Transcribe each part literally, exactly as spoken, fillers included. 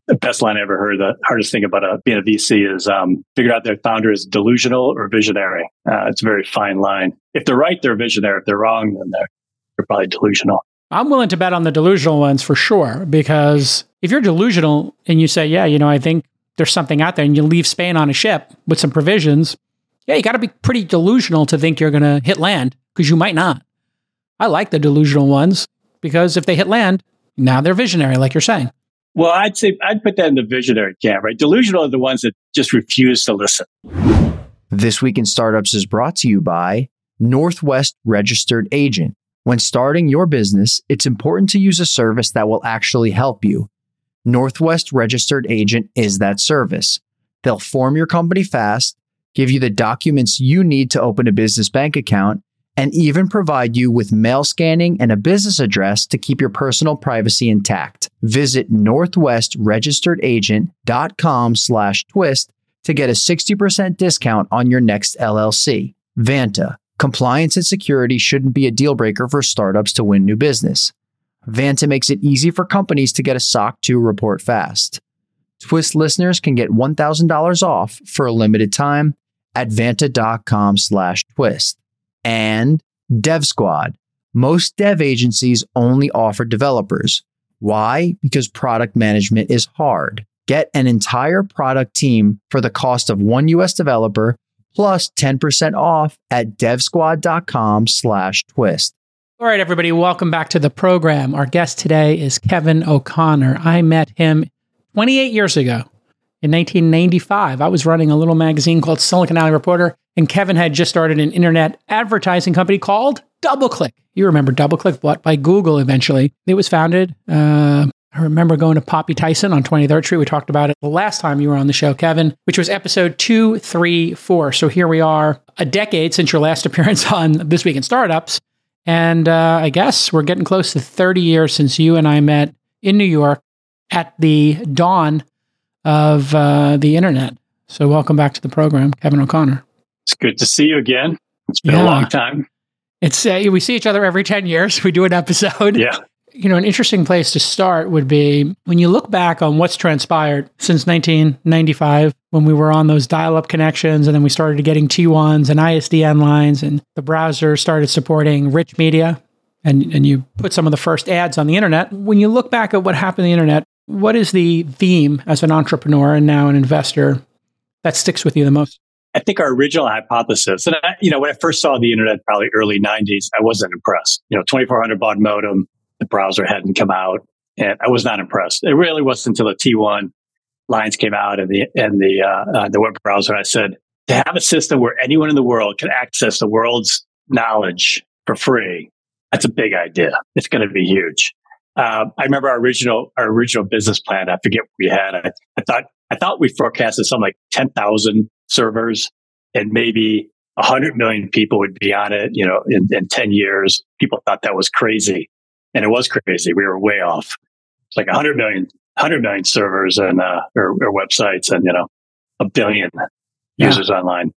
the best line I ever heard. The hardest thing about a, being a V C is um, figure out their founder is delusional or visionary. Uh, it's a very fine line. If they're right, they're visionary. If they're wrong, then they're, they're probably delusional. I'm willing to bet on the delusional ones for sure, because if you're delusional and you say, yeah, you know, I think there's something out there, and you leave Spain on a ship with some provisions, yeah, you got to be pretty delusional to think you're going to hit land, because you might not. I like the delusional ones, because if they hit land, now they're visionary, like you're saying. Well, I'd say I'd put that in the visionary camp, right? Delusional are the ones that just refuse to listen. This Week in Startups is brought to you by Northwest Registered Agent. When starting your business, it's important to use a service that will actually help you. Northwest Registered Agent is that service. They'll form your company fast, give you the documents you need to open a business bank account, and even provide you with mail scanning and a business address to keep your personal privacy intact. Visit northwestregisteredagent.com slash twist to get a sixty percent discount on your next L L C. Vanta. Compliance and security shouldn't be a deal breaker for startups to win new business. Vanta makes it easy for companies to get a S O C two report fast. Twist listeners can get one thousand dollars off for a limited time at vanta.com slash twist. And Dev Squad. Most dev agencies only offer developers. Why? Because product management is hard. Get an entire product team for the cost of one U S developer plus ten percent off at devsquad.com slash twist. All right, everybody, welcome back to the program. Our guest today is Kevin O'Connor. I met him twenty-eight years ago in nineteen ninety-five. I was running a little magazine called Silicon Alley Reporter, and Kevin had just started an internet advertising company called DoubleClick. You remember DoubleClick, bought by Google eventually. It was founded, uh, I remember going to Poppy Tyson on twenty-third Street. We talked about it the last time you were on the show, Kevin, which was episode two thirty-four. So here we are, a decade since your last appearance on This Week in Startups. And uh, I guess we're getting close to thirty years since you and I met in New York at the dawn of uh, the internet. So welcome back to the program, Kevin O'Connor. It's good to see you again. It's been yeah. a long time. It's uh, we see each other every ten years. We do an episode. Yeah. You know, an interesting place to start would be when you look back on what's transpired since nineteen ninety-five, when we were on those dial-up connections, and then we started getting T ones and I S D N lines, and the browser started supporting rich media, and, and you put some of the first ads on the internet. When you look back at what happened on the internet, what is the theme as an entrepreneur and now an investor that sticks with you the most? I think our original hypothesis, and I, you know, when I first saw the internet, probably early nineties, I wasn't impressed. You know, twenty-four hundred baud modem, the browser hadn't come out, and I was not impressed. It really wasn't until the T one lines came out and the and the uh, uh, the web browser. I said, to have a system where anyone in the world can access the world's knowledge for free, that's a big idea. It's going to be huge. Uh, I remember our original our original business plan. I forget what we had. I, I thought I thought we forecasted something like ten thousand servers, and maybe a hundred million people would be on it. You know, in, in ten years, people thought that was crazy. And it was crazy. We were way off. It's like one hundred million, one hundred million servers and uh, or, or websites, and you know, a billion yeah. users online.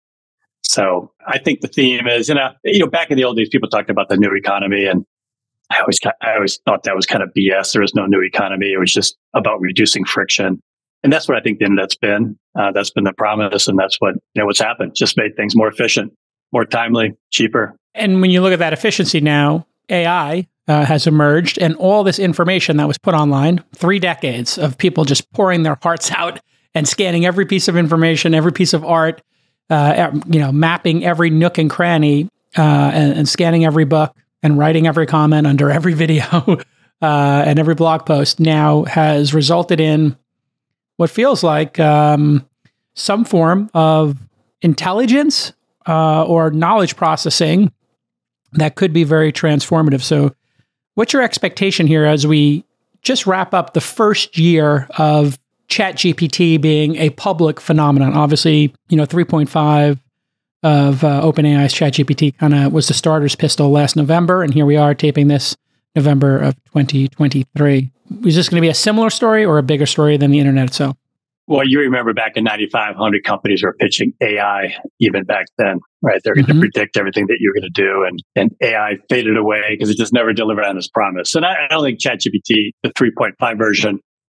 So I think the theme is, you know, you know, back in the old days, people talked about the new economy, and I always, I always thought that was kind of B S. There was no new economy. It was just about reducing friction, and that's what I think the internet's been. Uh, that's been the promise, and that's what you know what's happened. Just made things more efficient, more timely, cheaper. And when you look at that efficiency now, A I Uh, has emerged, and all this information that was put online, three decades of people just pouring their hearts out and scanning every piece of information, every piece of art, uh, you know, mapping every nook and cranny, uh, and, and scanning every book and writing every comment under every video uh, and every blog post now has resulted in what feels like um, some form of intelligence uh, or knowledge processing that could be very transformative. So what's your expectation here as we just wrap up the first year of ChatGPT being a public phenomenon? Obviously, you know, three point five of uh, OpenAI's ChatGPT kind of was the starter's pistol last November, and here we are taping this November of twenty twenty-three. Is this going to be a similar story or a bigger story than the internet itself? Well, you remember back in ninety-five, one hundred companies were pitching A I even back then, right? They're going Mm-hmm. to predict everything that you're going to do. And, and A I faded away because it just never delivered on its promise. And I, I don't think ChatGPT, the three point five version,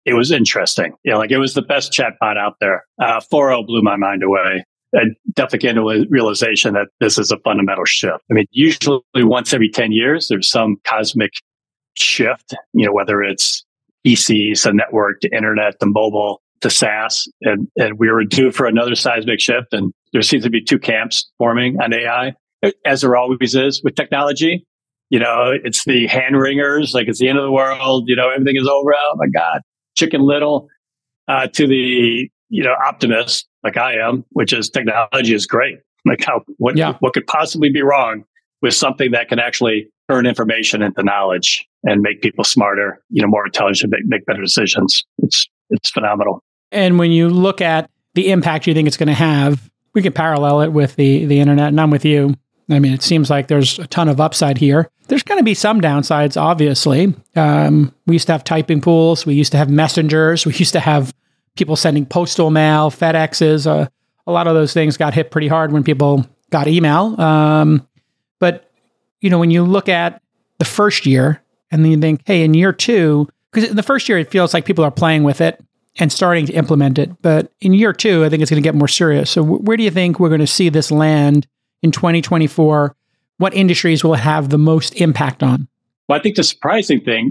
it was interesting. You know, like it was the best chatbot out there. Uh, four oh blew my mind away. I definitely came to a realization that this is a fundamental shift. I mean, usually once every ten years, there's some cosmic shift, you know, whether it's P Cs, the network, the internet, the mobile, the SaaS, and, and we were due for another seismic shift. And there seems to be two camps forming on A I, as there always is with technology. You know, it's the hand wringers, like it's the end of the world, you know, everything is over. Oh my God, Chicken Little, uh, to the, you know, optimist like I am, which is technology is great. Like how, what, yeah. what could possibly be wrong with something that can actually turn information into knowledge and make people smarter, you know, more intelligent, make, make better decisions. It's, it's phenomenal. And when you look at the impact you think it's going to have, we can parallel it with the, the internet, and I'm with you. I mean, it seems like there's a ton of upside here. There's going to be some downsides, obviously. Um, we used to have typing pools. We used to have messengers. We used to have people sending postal mail, FedExes. Uh, a lot of those things got hit pretty hard when people got email. Um, but, you know, when you look at the first year and then you think, hey, in year two, because in the first year, it feels like people are playing with it and starting to implement it. But in year two, I think it's going to get more serious. So w- where do you think we're going to see this land in twenty twenty-four? What industries will it have the most impact on? Well, I think the surprising thing,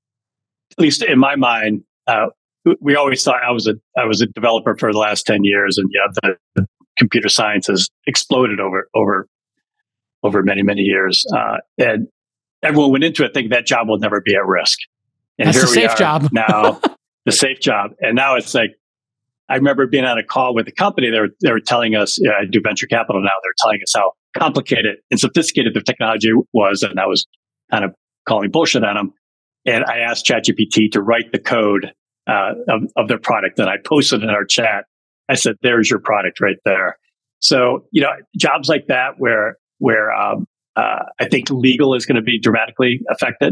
at least in my mind, uh, we always thought I was a I was a developer for the last ten years, and yeah, the, the computer science has exploded over over over many many years, uh, and everyone went into it thinking that job will never be at risk. And That's here the we safe are job now, the safe job, and now it's like I remember being on a call with a company. They were they were telling us, yeah, I do venture capital now. They're telling us how complicated and sophisticated the technology was, and I was kind of calling bullshit on them. And I asked ChatGPT to write the code uh, of, of their product, and I posted in our chat. I said, "There's your product right there." So, you know, jobs like that, where where um, uh, I think legal is going to be dramatically affected.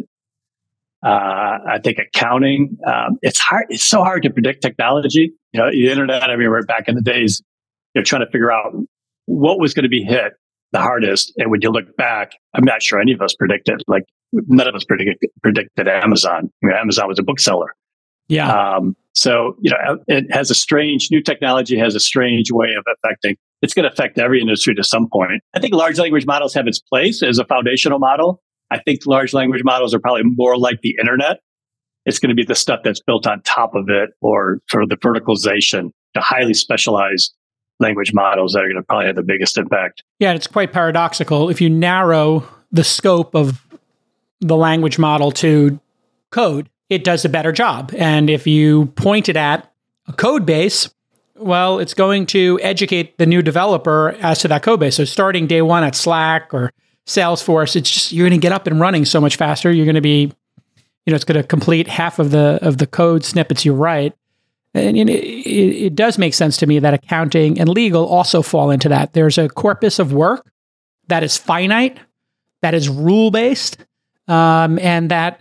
Uh, I think accounting. Um, it's hard. It's so hard to predict technology. You know, the internet. I mean, we're back in the days, you know, trying to figure out what was going to be hit the hardest. And when you look back, I'm not sure any of us predicted. Like none of us predicted predicted Amazon. I mean, Amazon was a bookseller. Yeah. Um, so you know, it has a strange new technology has a strange way of affecting. It's going to affect every industry to some point. I think large language models have its place as a foundational model. I think large language models are probably more like the internet. It's going to be the stuff that's built on top of it, or sort of the verticalization, the highly specialized language models that are going to probably have the biggest impact. Yeah, it's quite paradoxical. If you narrow the scope of the language model to code, it does a better job. And if you point it at a code base, well, it's going to educate the new developer as to that code base. So starting day one at Slack or Salesforce, it's just, you're going to get up and running so much faster. You're going to be, you know, it's going to complete half of the of the code snippets you write. And it, it, it does make sense to me that accounting and legal also fall into that. There's a corpus of work that is finite, that is rule-based, um, and that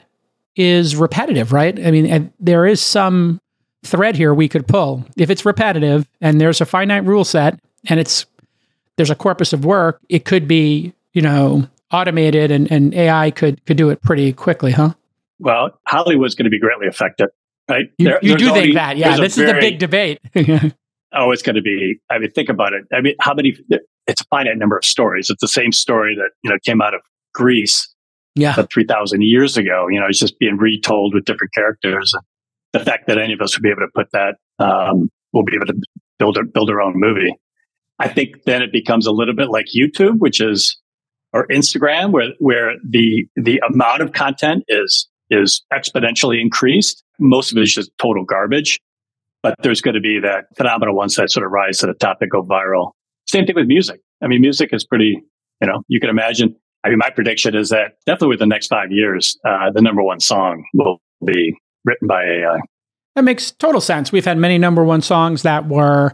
is repetitive, right? I mean, there is some thread here we could pull. If it's repetitive and there's a finite rule set and it's there's a corpus of work, it could be, you know, automated and, and A I could could do it pretty quickly, huh? Well, Hollywood's going to be greatly affected, right? You, there, you do only, think that, yeah. This is very, the big debate. oh, it's going to be, I mean, think about it. I mean, how many, it's a finite number of stories. It's the same story that, you know, came out of Greece yeah. three thousand years ago. You know, it's just being retold with different characters. And the fact that any of us will be able to put that, um, we'll be able to build, a, build our own movie. I think then it becomes a little bit like YouTube, which is, or Instagram, where, where the, the amount of content is, is exponentially increased. Most of it is just total garbage, but there's going to be that phenomenal ones that sort of rise to the top and go viral. Same thing with music. I mean, music is pretty, you know, you can imagine. I mean, my prediction is that definitely within the next five years, uh, the number one song will be written by A I. That makes total sense. We've had many number one songs that were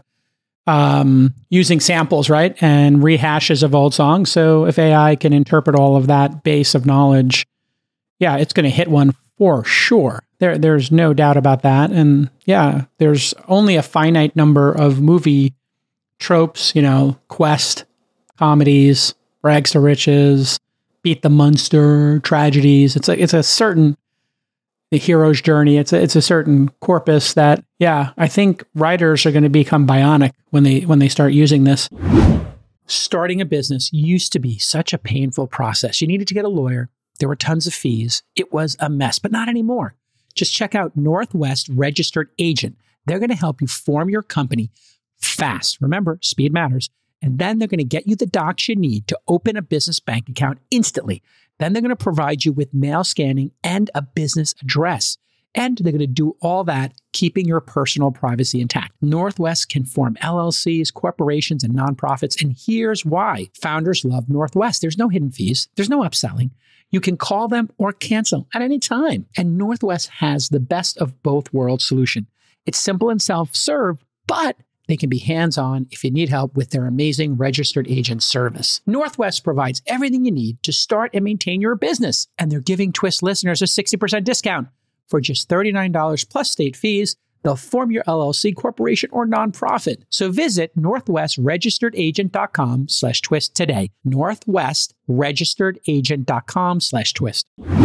um, using samples, right? And rehashes of old songs. So if A I can interpret all of that base of knowledge, yeah, it's going to hit one for sure. There, there's no doubt about that. And yeah, there's only a finite number of movie tropes, you know, quest, comedies, rags to riches, beat the monster, tragedies. It's a, it's a certain the hero's journey. It's a, it's a certain corpus that, yeah, I think writers are going to become bionic when they when they start using this. Starting a business used to be such a painful process. You needed to get a lawyer. There were tons of fees. It was a mess, but not anymore. Just check out Northwest Registered Agent. They're going to help you form your company fast. Remember, speed matters. And then they're going to get you the docs you need to open a business bank account instantly. Then they're going to provide you with mail scanning and a business address. And they're going to do all that, keeping your personal privacy intact. Northwest can form L L Cs, corporations, and nonprofits. And here's why. Founders love Northwest. There's no hidden fees. There's no upselling. You can call them or cancel at any time. And Northwest has the best of both worlds solution. It's simple and self-serve, but they can be hands-on if you need help with their amazing registered agent service. Northwest provides everything you need to start and maintain your business. And they're giving Twist listeners a sixty percent discount. For just thirty-nine dollars plus state fees, they'll form your L L C, corporation, or nonprofit. So visit northwestregisteredagent.com slash twist today. northwestregisteredagent.com slash twist.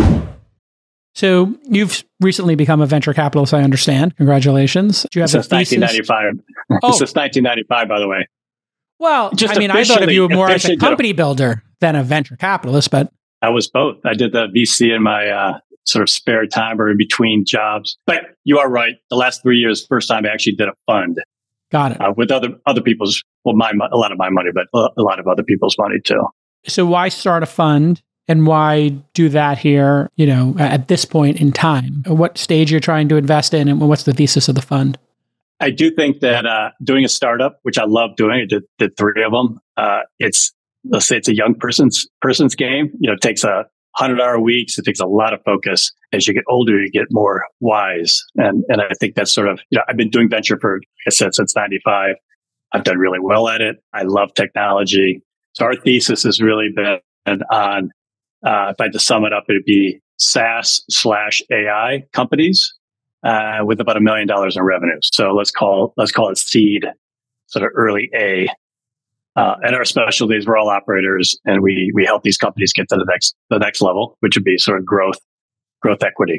So you've recently become a venture capitalist, I understand. Congratulations. Do you have Since a thesis? nineteen ninety-five. Oh. Since nineteen ninety-five, by the way. Well, Just I mean, I thought of you more as a officially- company builder than a venture capitalist, but I was both. I did the V C in my uh, sort of spare time or in between jobs. But you are right. The last three years, first time I actually did a fund got it. uh, with other other people's, well, my mo- a lot of my money, but a lot of other people's money too. So why start a fund and why do that here, you know, at this point in time? What stage you're trying to invest in and what's the thesis of the fund? I do think that uh, doing a startup, which I love doing, I did, did three of them. Uh, it's, let's say it's a young person's person's game. You know, it takes a hundred hour weeks. It takes a lot of focus. As you get older, you get more wise. And, and I think that's sort of, you know, I've been doing venture for, like I said, since ninety-five. I've done really well at it. I love technology. So our thesis has really been on, uh, if I had to sum it up, it'd be SaaS slash A I companies, uh, with about a million dollars in revenue. So let's call, let's call it seed, sort of early A. Uh, and our specialties, we're all operators, and we we help these companies get to the next the next level, which would be sort of growth growth equity.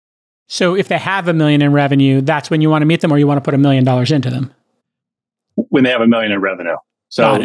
So if they have a million in revenue, that's when you want to meet them, or you want to put a million dollars into them? When they have a million in revenue. So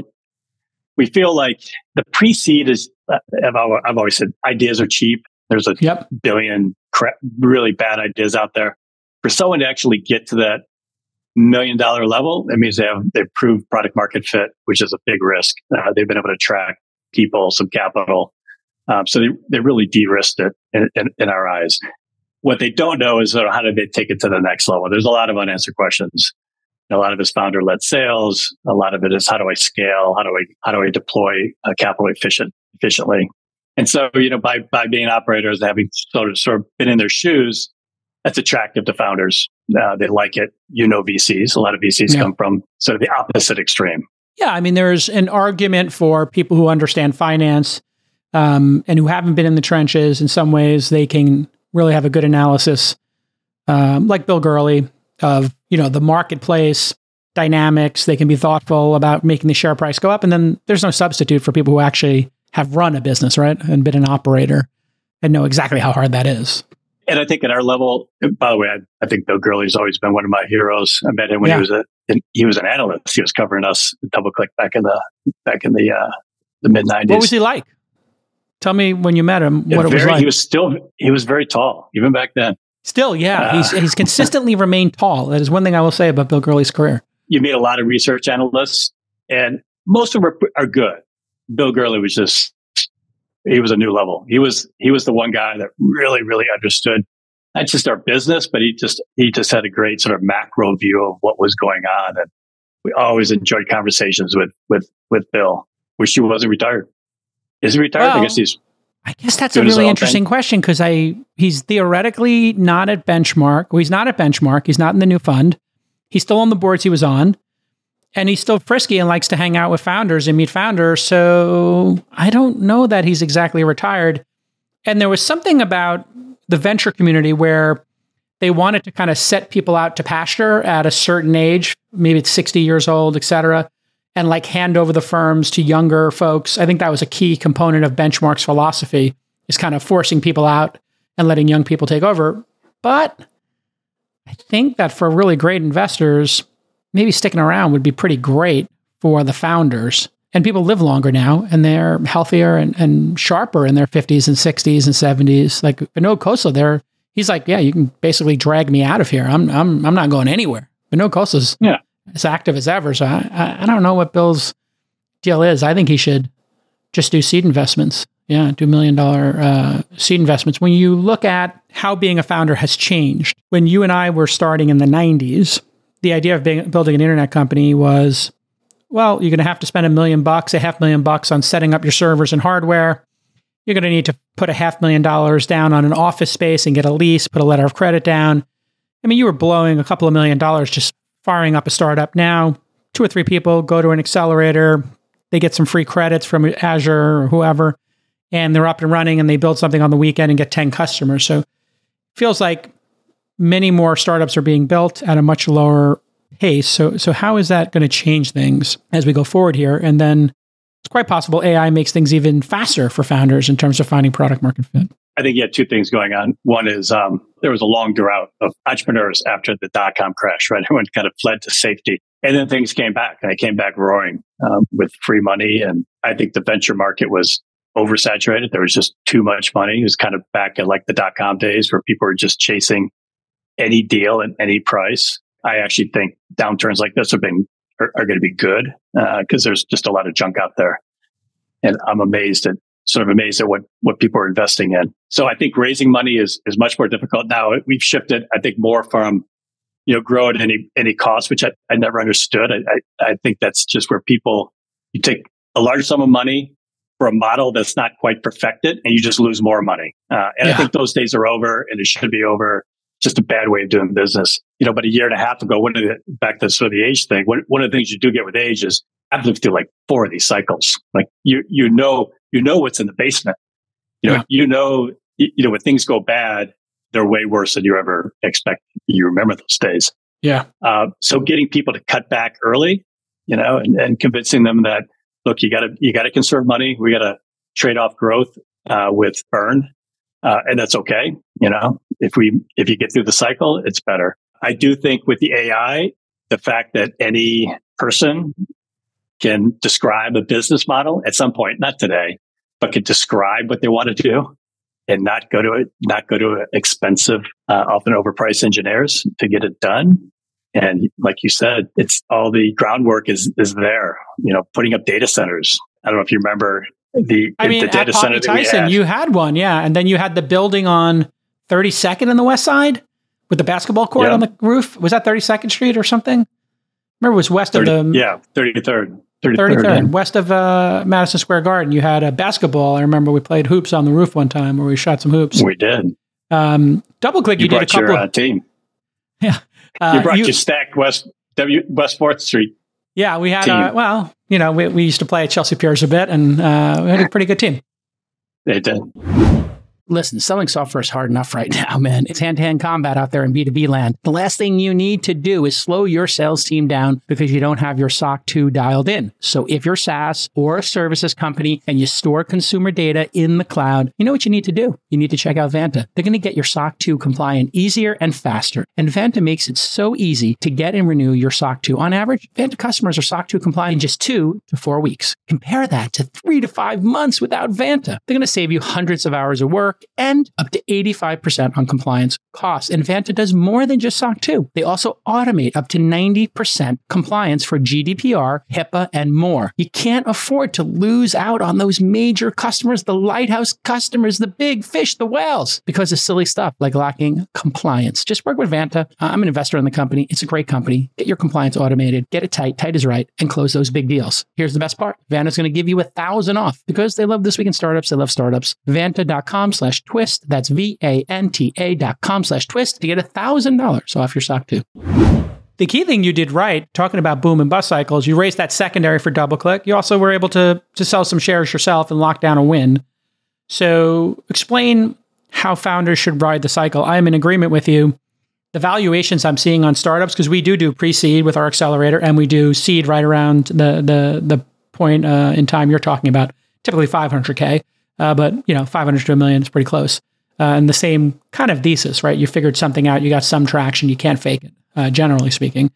we feel like the pre-seed is, uh, I've, always, I've always said, ideas are cheap. There's a yep. billion crap, really bad ideas out there. For someone to actually get to that million dollar level, it means they have they've proved product market fit, which is a big risk. Uh, they've been able to attract people, some capital. Um, so they, they really de-risked it in, in, in our eyes. What they don't know is sort of how did they take it to the next level? There's a lot of unanswered questions. A lot of it is founder-led sales. A lot of it is how do I scale? How do I how do I deploy uh, capital efficient efficiently? And so, you know, by by being operators, having sort of sort of been in their shoes, that's attractive to founders. Uh, they like it. You know, V Cs. A lot of V Cs yeah. come from sort of the opposite extreme. Yeah, I mean, there's an argument for people who understand finance um, and who haven't been in the trenches. In some ways, they can really have a good analysis, um, like Bill Gurley, of, you know, the marketplace dynamics. They can be thoughtful about making the share price go up. And then there's no substitute for people who actually have run a business, right? And been an operator and know exactly how hard that is. And I think at our level, by the way, I, I think Bill Gurley's always been one of my heroes. I met him when yeah. he was a he was an analyst. He was covering us at DoubleClick back in the back in the uh, the mid nineties. What was he like? Tell me when you met him what yeah, it very, was like. He was still he was very tall even back then. Still, yeah, uh, he's he's consistently remained tall. That is one thing I will say about Bill Gurley's career. You meet a lot of research analysts, and most of them are, are good. Bill Gurley was just he was a new level. He was he was the one guy that really really understood not just our business, but he just he just had a great sort of macro view of what was going on, and we always enjoyed conversations with with with Bill. Wish he wasn't retired. Is he retired? Well, I guess he's. I guess that's a really interesting thing. question because I he's theoretically not at Benchmark. Well, he's not at Benchmark. He's not in the new fund. He's still on the boards he was on, and he's still frisky and likes to hang out with founders and meet founders. So I don't know that he's exactly retired. And there was something about the venture community where they wanted to kind of set people out to pasture at a certain age, maybe it's sixty years old, et cetera, and like hand over the firms to younger folks. I think that was a key component of Benchmark's philosophy, is kind of forcing people out and letting young people take over. But I think that for really great investors, maybe sticking around would be pretty great for the founders. And people live longer now, and they're healthier and, and sharper in their fifties and sixties and seventies. Like Vinod Khosla, there, he's like, yeah, you can basically drag me out of here. I'm I'm I'm not going anywhere. Vinod Khosla's yeah. as active as ever. So I, I I don't know what Bill's deal is. I think he should just do seed investments. Yeah, do million dollar uh, seed investments. When you look at how being a founder has changed, when you and I were starting in the nineties, the idea of being, building an internet company was, well, you're going to have to spend a million bucks, a half million bucks on setting up your servers and hardware. You're going to need to put a half million dollars down on an office space and get a lease, put a letter of credit down. I mean, you were blowing a couple of million dollars just firing up a startup. Now, two or three people go to an accelerator, they get some free credits from Azure or whoever, and they're up and running, and they build something on the weekend and get ten customers. So it feels like many more startups are being built at a much lower pace. So, so how is that going to change things as we go forward here? And then it's quite possible A I makes things even faster for founders in terms of finding product market fit. I think you had two things going on. One is um, there was a long drought of entrepreneurs after the dot-com crash, right? Everyone kind of fled to safety. And then things came back, and they came back roaring um, with free money. And I think the venture market was oversaturated. There was just too much money. It was kind of back at like the dot-com days where people were just chasing any deal at any price. I actually think downturns like this have been are, are going to be good because uh, there's just a lot of junk out there. And I'm amazed at sort of amazed at what, what people are investing in. So I think raising money is, is much more difficult now. We've shifted, I think, more from, you know, grow at any, any cost, which I, I never understood. I, I, I think that's just where people, you take a large sum of money for a model that's not quite perfected and you just lose more money. Uh, and yeah. I think those days are over, and it should be over. Just a bad way of doing business. You know, but a year and a half ago, one of the, back to sort of the age thing, one, one of the things you do get with age is I've lived through like four of these cycles. Like you, you know, you know what's in the basement. You know, yeah. you know, you, you know, when things go bad, they're way worse than you ever expected. You remember those days. Yeah. Uh, so getting people to cut back early, you know, and, and convincing them that, look, you gotta, you gotta conserve money. We gotta trade off growth, uh, with burn. Uh, and that's okay. You know, if we, if you get through the cycle, it's better. I do think with the A I, the fact that any person can describe a business model at some point, not today, but can describe what they want to do and not go to it, not go to expensive, uh, often overpriced engineers to get it done. And like you said, it's all the groundwork is, is there, you know, putting up data centers. I don't know if you remember the, I mean, the data at center Poppy Tyson, had. You had one. Yeah. And then you had the building on thirty-second in the West Side with the basketball court yeah. on the roof. Was that thirty-second Street or something? Remember, it was west thirty, of the... Yeah, thirty-third. thirty-third, thirty-third west of uh, Madison Square Garden. You had a basketball. I remember we played hoops on the roof one time where we shot some hoops. We did. Um, DoubleClick, you, you did a couple... your uh, team. Yeah. Uh, you brought you, your stacked West W West fourth Street. Yeah, we had, uh, well, you know, we, we used to play at Chelsea Piers a bit, and uh, we had a pretty good team. They did. Listen, selling software is hard enough right now, man. It's hand-to-hand combat out there in B two B land. The last thing you need to do is slow your sales team down because you don't have your S O C two dialed in. So if you're SaaS or a services company and you store consumer data in the cloud, you know what you need to do? You need to check out Vanta. They're going to get your S O C two compliant easier and faster. And Vanta makes it so easy to get and renew your S O C two. On average, Vanta customers are S O C two compliant in just two to four weeks. Compare that to three to five months without Vanta. They're going to save you hundreds of hours of work and up to eighty-five percent on compliance costs. And Vanta does more than just S O C two. They also automate up to ninety percent compliance for G D P R, HIPAA, and more. You can't afford to lose out on those major customers, the lighthouse customers, the big fish, the whales, because of silly stuff like lacking compliance. Just work with Vanta. I'm an investor in the company. It's a great company. Get your compliance automated, get it tight, tight is right, and close those big deals. Here's the best part. Vanta's going to give you a thousand off because they love This Week in Startups. They love startups. Vanta.com slash twist. That's V-A-N-T-A dot com slash twist to get one thousand dollars off your S O C two. The key thing you did right, talking about boom and bust cycles, you raised that secondary for DoubleClick. You also were able to, to sell some shares yourself and lock down a win. So explain how founders should ride the cycle. I am in agreement with you. The valuations I'm seeing on startups, because we do do pre-seed with our accelerator, and we do seed right around the the the point uh, in time you're talking about, typically five hundred K. Uh, but, you know, five hundred to a million is pretty close. uh, and the same kind of thesis, right? You figured something out, you got some traction, you can't fake it, uh, generally speaking.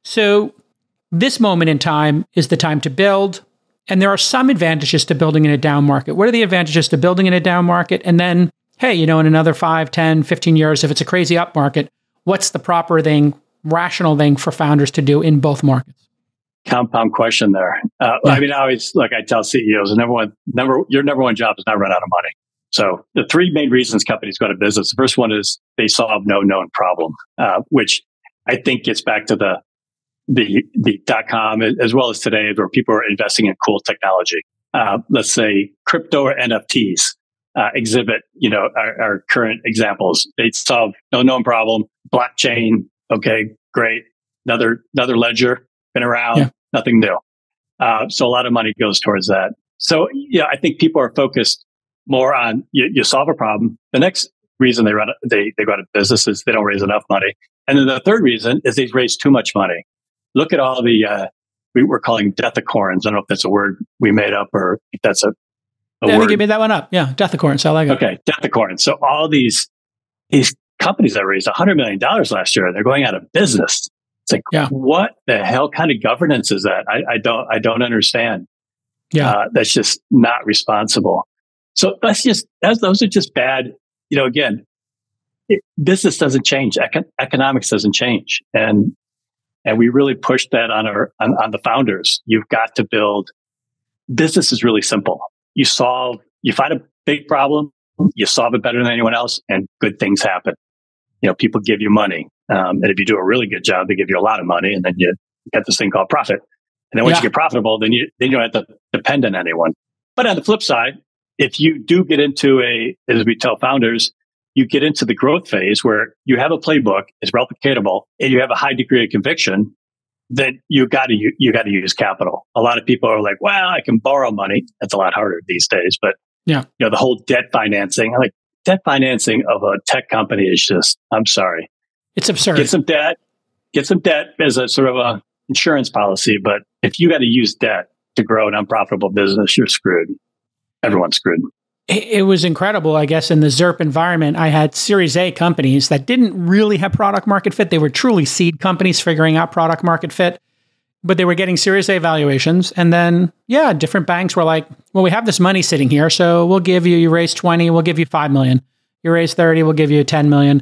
So this moment in time is the time to build. And there are some advantages to building in a down market. What are the advantages to building in a down market? And then, hey, you know, in another five, ten, fifteen years, if it's a crazy up market, what's the proper thing, rational thing for founders to do in both markets? Compound question there. Uh, yeah. I mean, I always, like I tell C E Os, number one, number, your number one job is not run out of money. So the three main reasons companies go to business, the first one is they solve no known problem, uh, which I think gets back to the the the dot-com as well as today, where people are investing in cool technology. Uh, let's say crypto or N F Ts uh, exhibit, you know, our, our current examples. They solve no known problem. Blockchain, okay, great. Another another ledger, been around, yeah. Nothing new. Uh, so a lot of money goes towards that. So yeah, I think people are focused more on you, you solve a problem. The next reason they run they they go out of business is they don't raise enough money, and then the third reason is they raise too much money. Look at all the, uh, we were calling deathicorns. I don't know if that's a word we made up or if that's a, a yeah, word. I think you made that one up. Yeah, deathicorns. I like it. Okay, deathicorns. So all these these companies that raised one hundred million dollars last year, they're going out of business. It's like, yeah. What the hell kind of governance is that? I, I don't I don't understand. Yeah, uh, that's just not responsible. So that's just that's, those are just bad. You know, again, it, business doesn't change. Econ- economics doesn't change, and And we really push that on our on, on the founders. You've got to build. Business is really simple. You solve. You find a big problem. You solve it better than anyone else, and good things happen. You know, people give you money, um, and if you do a really good job, they give you a lot of money, and then you get this thing called profit. And then once yeah. you get profitable, then you then you don't have to depend on anyone. But on the flip side, if you do get into a, as we tell founders, you get into the growth phase where you have a playbook, it's replicatable, and you have a high degree of conviction, then you got to you got to use capital. A lot of people are like, "Well, I can borrow money." That's a lot harder these days. But yeah, you know, the whole debt financing, like debt financing of a tech company is just, I'm sorry, it's absurd. Get some debt, get some debt as a sort of a insurance policy. But if you got to use debt to grow an unprofitable business, you're screwed. Everyone's screwed. It was incredible, I guess, in the Z E R P environment. I had Series A companies that didn't really have product market fit. They were truly seed companies figuring out product market fit, but they were getting Series A valuations. And then, yeah, different banks were like, well, we have this money sitting here, so we'll give you, you raise twenty, we'll give you five million. You raise thirty, we'll give you ten million.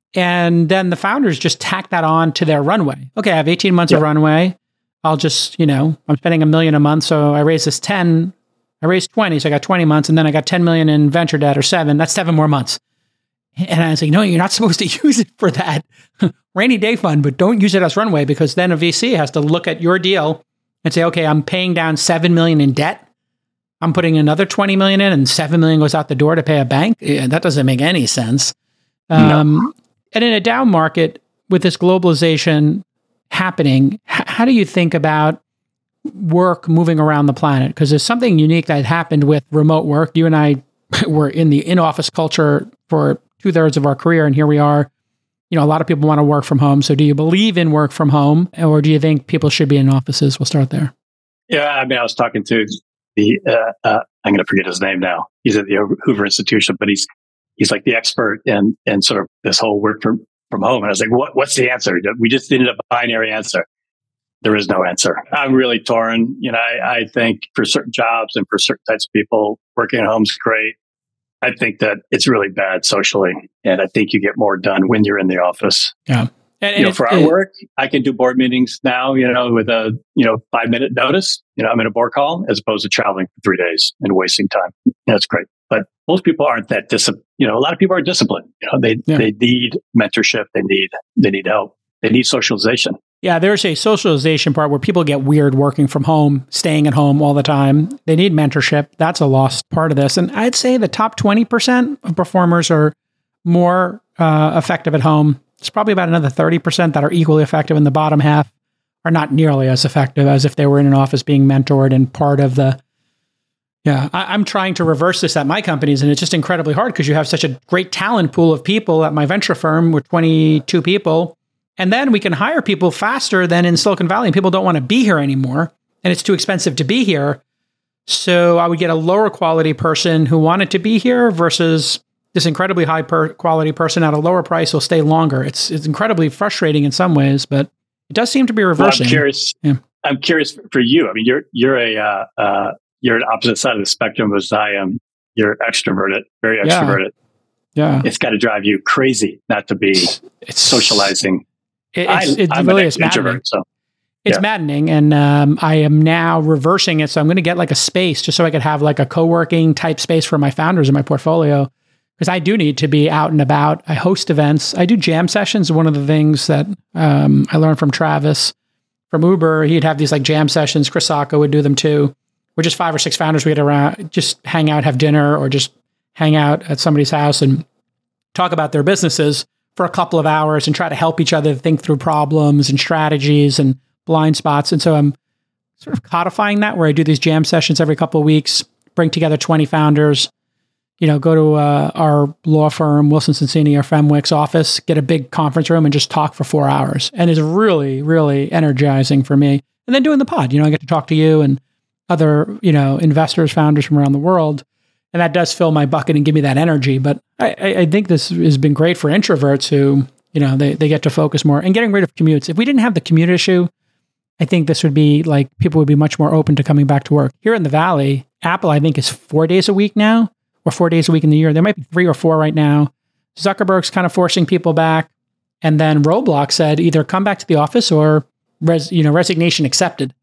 And then the founders just tack that on to their runway. Okay, I have eighteen months yep. of runway. I'll just, you know, I'm spending a million a month, so I raise this ten. I raised twenty, so I got twenty months, and then I got ten million in venture debt, or seven. That's seven more months. And I was like, no, you're not supposed to use it for that rainy day fund, but don't use it as runway, because then a V C has to look at your deal and say, okay, I'm paying down seven million in debt. I'm putting another twenty million in, and seven million goes out the door to pay a bank. Yeah, that doesn't make any sense. Um, no. And in a down market, with this globalization happening, h- how do you think about work moving around the planet? Because there's something unique that happened with remote work. You and I were in the in-office culture for two thirds of our career, and here we are. You know, a lot of people want to work from home. So do you believe in work from home, or do you think people should be in offices? We'll start there. Yeah, I mean, I was talking to the, uh, uh, I'm going to forget his name now. He's at the Hoover Institution, but he's he's like the expert in, in sort of this whole work from, from home. And I was like, what, what's the answer? We just needed a binary answer. There is no answer. I'm really torn. You know, I, I think for certain jobs and for certain types of people, working at home is great. I think that it's really bad socially. And I think you get more done when you're in the office. Yeah. And, and you know, it, for our it, work, I can do board meetings now, you know, with a, you know, five minute notice. You know, I'm in a board call as opposed to traveling for three days and wasting time. That's great. But most people aren't that disciplined. You know, a lot of people are disciplined. You know, they, yeah. they need mentorship. They need, they need help. They need socialization. Yeah, there's a socialization part where people get weird working from home, staying at home all the time. They need mentorship. That's a lost part of this. And I'd say the top twenty percent of performers are more uh, effective at home. It's probably about another thirty percent that are equally effective, and the bottom half are not nearly as effective as if they were in an office being mentored and part of the... Yeah, I, I'm trying to reverse this at my companies, and it's just incredibly hard because you have such a great talent pool of people at my venture firm with twenty-two people. And then we can hire people faster than in Silicon Valley, and people don't want to be here anymore, and it's too expensive to be here. So I would get a lower quality person who wanted to be here versus this incredibly high per- quality person at a lower price will stay longer. It's it's incredibly frustrating in some ways, but it does seem to be reversing. Well, I'm curious. Yeah. I'm curious for you. I mean, you're you're a uh, uh, you're an opposite side of the spectrum as I am. You're extroverted, very extroverted. Yeah, yeah. It's got to drive you crazy not to be it's, it's socializing. It, it's it I'm really an is maddening. So. It's yeah. maddening, and um, I am now reversing it. So I'm going to get like a space just so I could have like a co-working type space for my founders in my portfolio, because I do need to be out and about. I host events. I do jam sessions. One of the things that um, I learned from Travis from Uber, he'd have these like jam sessions. Chris Sacco would do them too. We're just five or six founders. We'd around just hang out, have dinner, or just hang out at somebody's house and talk about their businesses for a couple of hours and try to help each other think through problems and strategies and blind spots. And so I'm sort of codifying that, where I do these jam sessions every couple of weeks, bring together twenty founders, you know, go to uh, our law firm, Wilson Sonsini, or Femwick's office, get a big conference room and just talk for four hours. And it's really, really energizing for me. And then doing the pod, you know, I get to talk to you and other, you know, investors, founders from around the world. And that does fill my bucket and give me that energy. But I, I think this has been great for introverts who, you know, they, they get to focus more and getting rid of commutes. If we didn't have the commute issue, I think this would be like, people would be much more open to coming back to work. Here in the Valley, Apple, I think, is four days a week now, or four days a week in the year. There might be three or four right now. Zuckerberg's kind of forcing people back. And then Roblox said either come back to the office or res, you know, resignation accepted.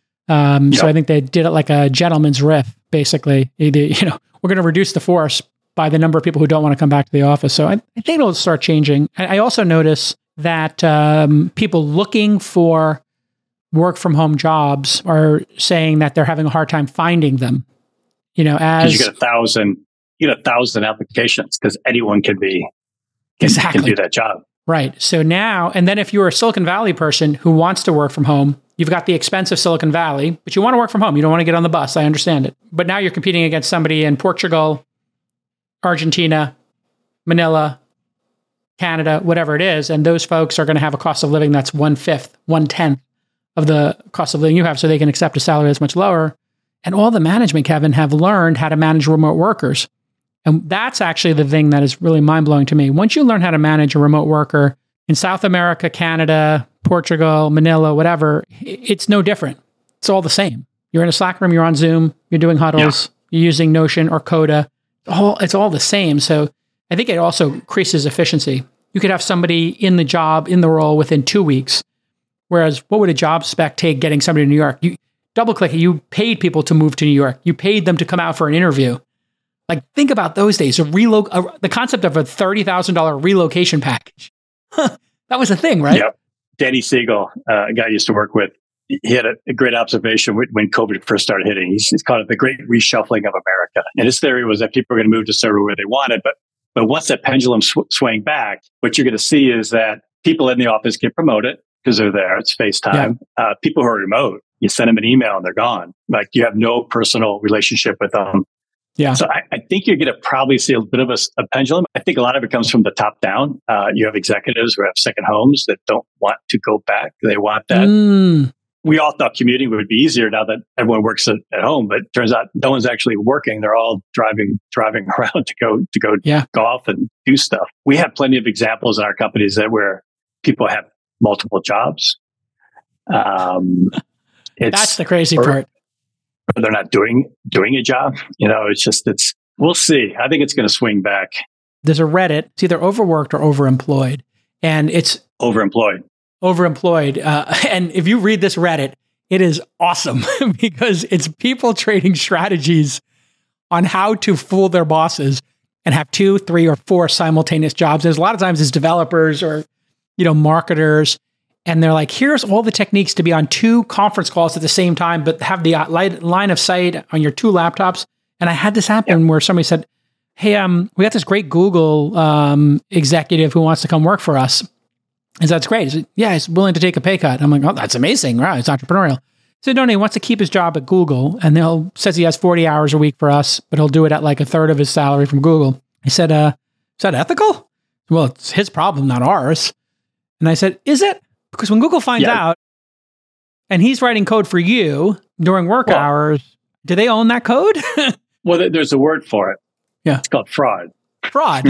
Um, yep. So I think they did it like a gentleman's riff, basically. Either, you know, we're going to reduce the force by the number of people who don't want to come back to the office. So I, I think it'll start changing. I, I also notice that um, people looking for work from home jobs are saying that they're having a hard time finding them. You know, as you get a thousand, you get a thousand applications because anyone can be can, exactly. can do that job. Right. So now, and then if you're a Silicon Valley person who wants to work from home, you've got the expensive Silicon Valley, but you want to work from home. You don't want to get on the bus. I understand it. But now you're competing against somebody in Portugal, Argentina, Manila, Canada, whatever it is. And those folks are going to have a cost of living that's one-fifth, one-tenth of the cost of living you have, so they can accept a salary that's much lower. And all the management, Kevin, have learned how to manage remote workers. And that's actually the thing that is really mind-blowing to me. Once you learn how to manage a remote worker in South America, Canada, Portugal, Manila, whatever, it's no different. It's all the same. You're in a Slack room, you're on Zoom, you're doing huddles, yeah. you're using Notion or Coda. All, it's all the same. So I think it also increases efficiency. You could have somebody in the job, in the role within two weeks. Whereas what would a job spec take getting somebody to New York? You double click it. You paid people to move to New York. You paid them to come out for an interview. Like, think about those days. A relo- a, the concept of a thirty thousand dollars relocation package. Huh, that was a thing, right? Yep. Danny Siegel, uh, a guy I used to work with, he had a, a great observation when COVID first started hitting. He's, he's called it the great reshuffling of America. And his theory was that people were going to move to serve where they wanted. But, but once that pendulum sw- swang back, what you're going to see is that people in the office get promoted because they're there. It's FaceTime. Yeah. Uh, people who are remote, you send them an email and they're gone. Like, you have no personal relationship with them. Yeah. So I, I think you're going to probably see a bit of a, a pendulum. I think a lot of it comes from the top down. Uh, you have executives who have second homes that don't want to go back. They want that. Mm. We all thought commuting would be easier now that everyone works at, at home, but it turns out no one's actually working. They're all driving driving around to go to go yeah. golf and do stuff. We have plenty of examples in our companies that where people have multiple jobs. Um, it's, That's the crazy or, part. Or they're not doing doing a job. You know, it's just it's. We'll see. I think it's going to swing back. There's a Reddit. It's either overworked or overemployed, and it's overemployed. Overemployed. Uh, and if you read this Reddit, it is awesome because it's people trading strategies on how to fool their bosses and have two, three, or four simultaneous jobs. There's a lot of times it's developers or, you know, marketers, and they're like, here's all the techniques to be on two conference calls at the same time, but have the line of sight on your two laptops. And I had this happen yeah. where somebody said, hey, um, we got this great Google um, executive who wants to come work for us. And so that's great. He said, yeah, he's willing to take a pay cut. I'm like, oh, that's amazing. Wow, it's entrepreneurial. He said, no, no, he wants to keep his job at Google. And he'll says he has forty hours a week for us, but he'll do it at like a third of his salary from Google. I said, uh, is that ethical? Well, it's his problem, not ours. And I said, is it? Because when Google finds yeah. out and he's writing code for you during work well, hours, do they own that code? Well, there's a word for it. Yeah. It's called fraud. Fraud.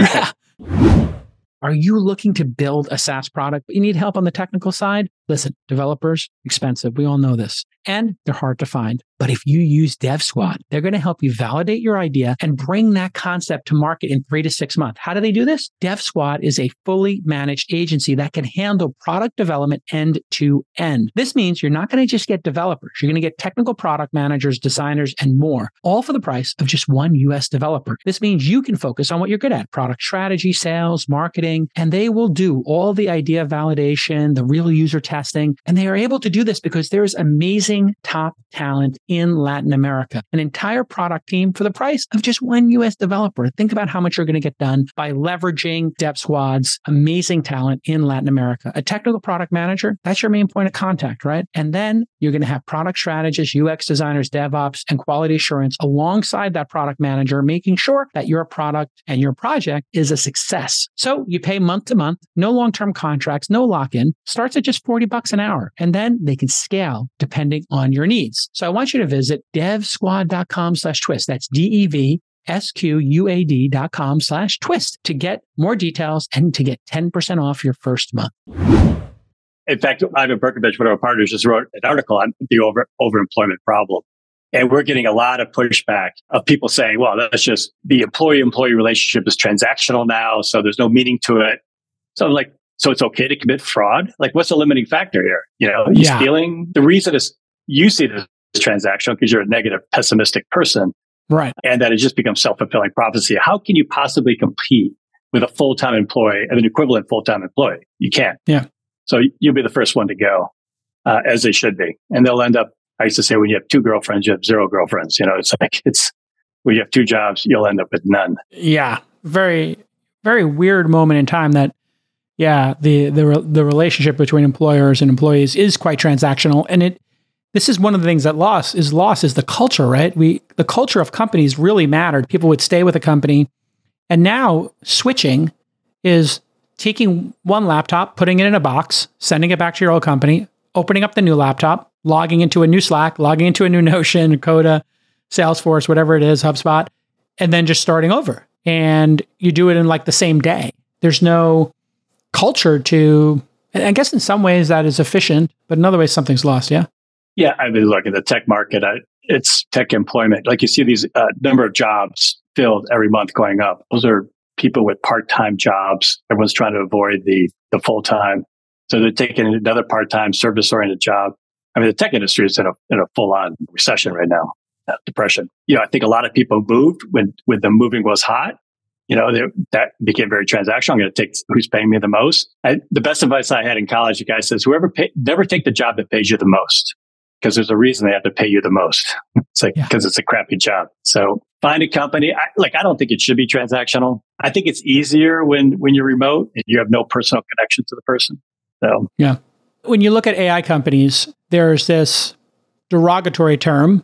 Are you looking to build a SaaS product, but you need help on the technical side? Listen, developers, expensive. We all know this. And they're hard to find. But if you use DevSquad, they're going to help you validate your idea and bring that concept to market in three to six months. How do they do this? DevSquad is a fully managed agency that can handle product development end to end. This means you're not going to just get developers. You're going to get technical product managers, designers, and more, all for the price of just one U S developer. This means you can focus on what you're good at, product strategy, sales, marketing, and they will do all the idea validation, the real user testing. And they are able to do this because there's amazing top talent in Latin America, an entire product team for the price of just one U S developer. Think about how much you're going to get done by leveraging DevSquad's amazing talent in Latin America. A technical product manager, that's your main point of contact, right? And then you're going to have product strategists, U X designers, DevOps, and quality assurance alongside that product manager, making sure that your product and your project is a success. So you pay month to month, no long-term contracts, no lock-in, starts at just forty bucks an hour. And then they can scale depending on your needs. So I want you to visit devsquad.com slash twist. That's D-E-V S-Q-U-A-D dot com slash twist to get more details and to get ten percent off your first month. In fact, Ivan Berkovich, one of our partners, just wrote an article on the over overemployment problem. And we're getting a lot of pushback of people saying, well, that's just the employee-employee relationship is transactional now, so there's no meaning to it. So I'm like, so it's okay to commit fraud? Like, what's the limiting factor here? You know, you Yeah. stealing? The reason is you see this as transactional because you're a negative, pessimistic person, Right. and that it just becomes self-fulfilling prophecy. How can you possibly compete with a full-time employee and an equivalent full-time employee? You can't. Yeah. So you'll be the first one to go, uh, as they should be. And they'll end up, I used to say, when you have two girlfriends, you have zero girlfriends. You know, it's like, it's when you have two jobs, you'll end up with none. Yeah. Very, very weird moment in time that, yeah, the, the, the relationship between employers and employees is quite transactional. And it, this is one of the things that loss is lost is the culture, right? We, the culture of companies really mattered. People would stay with a company. And now switching is taking one laptop, putting it in a box, sending it back to your old company, opening up the new laptop, logging into a new Slack, logging into a new Notion, Coda, Salesforce, whatever it is, HubSpot, and then just starting over. And you do it in like the same day. There's no culture to, I guess in some ways that is efficient, but in other ways something's lost. Yeah. Yeah. I mean, look at the tech market. I, it's tech employment. Like you see these uh, number of jobs filled every month going up. Those are people with part-time jobs. Everyone's trying to avoid the, the full-time. So they're taking another part-time service-oriented job. I mean, the tech industry is in a, in a full-on recession right now, uh, depression. You know, I think a lot of people moved when, when the moving was hot. You know, they, that became very transactional. I'm going to take who's paying me the most. I, the best advice I had in college, the guy says, whoever pay, never take the job that pays you the most, because there's a reason they have to pay you the most. It's like, because yeah. it's a crappy job. So find a company. I, like, I don't think it should be transactional. I think it's easier when, when you're remote and you have no personal connection to the person. So, yeah. When you look at A I companies, there's this derogatory term,